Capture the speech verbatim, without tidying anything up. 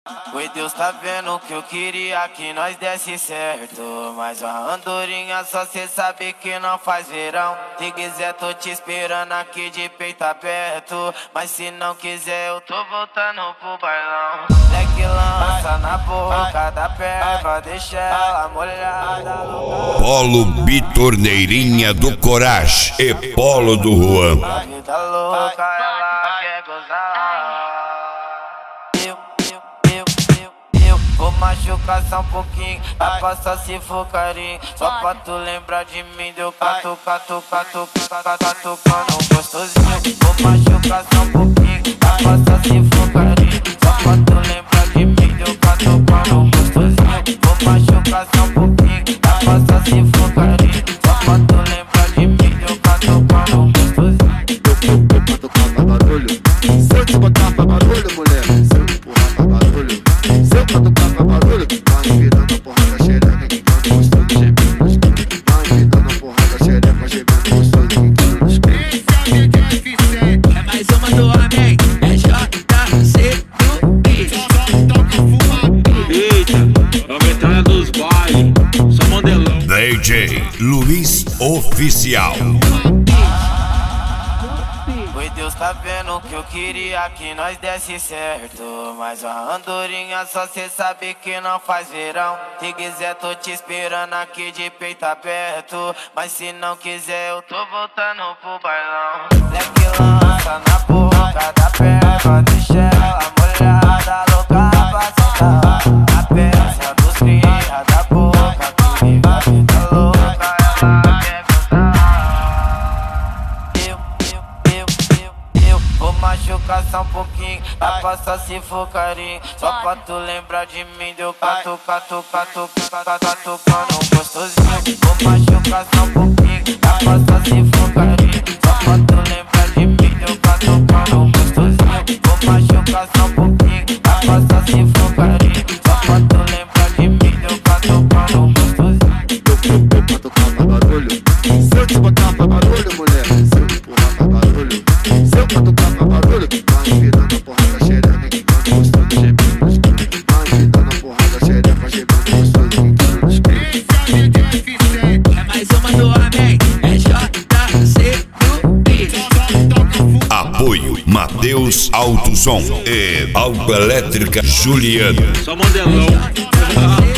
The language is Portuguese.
Oi, Deus tá vendo que eu queria que nós desse certo, mas a andorinha só cê sabe que não faz verão. Se quiser tô te esperando aqui de peito aberto, mas se não quiser eu tô voltando pro bailão. Leque lança na boca da perva, deixa ela molhada. Polo Bitorneirinha do Coragem e Polo do Juan. A vida louca, ela quer gozar. Vou machucar só um pouquinho, dá pra só se for carinho. Só pra tu lembrar de mim, deu catu, catu, catu, catu, catucando gostosinho. Vou machucar só um pouquinho, dá pra só se for carinho. Só pra tu lembrar de mim, deu catucando gostosinho. Vou machucar só um pouquinho, dá pra só se for carinho. Só pra tu lembrar de mim, deu catucando gostosinho. Eu catucar pra barulho, se eu te botar pra barulho, mulher, se eu empurrar pra barulho, se eu catucar pra barulho, vai me dando porra da xereca, que quando gostoso gemendo nos cantos. Vai me dando porra da xereca, gemendo gostoso, que quando nos cantos. Esse é o D J F sete, é mais uma do homem, é J C do beat. Eita, a metralha dos bailes, só modelão. D J Luiz Oficial. Oi, Deus tá vendo que eu queria que nós desse certo, mas a andorinha só cê sabe que não faz verão. Se quiser tô te esperando aqui de peito aberto, mas se não quiser eu tô voltando pro bailão. Leque lança na boca da perva, deixa ela molhada, louca pra sentar. A peça dos cria da boca, que vive a vida louca, ela quer vou machucar só um pouquinho, dá pra só se for carinho. Só pra tu lembrar de mim, deu catu, catu, catu, catu, catucando gostosinho. Vou machucar só um pouquinho, dá pra só se for carinho. Só pra tu lembrar de mim, deu catucando gostosinho. Vou machucar só um pouquinho, dá pra só se for carinho. Só pra tu lembrar de mim, deu catucando gostosinho. Eu catucar pra barulho, se eu te botar pra barulho, mulher, se eu empurrar pra barulho, se eu catucar pra barulho, vai me dando porra da xereca, que quando gostoso gemendo nos cantos. Vai me dando porra da xereca, gemendo gostoso, que quando nos cantos. Esse é o D J F sete, é mais uma do homem, é J C do beat. Apoio Matheus Alto Som e Algo Elétrica Juliano. Só modelão.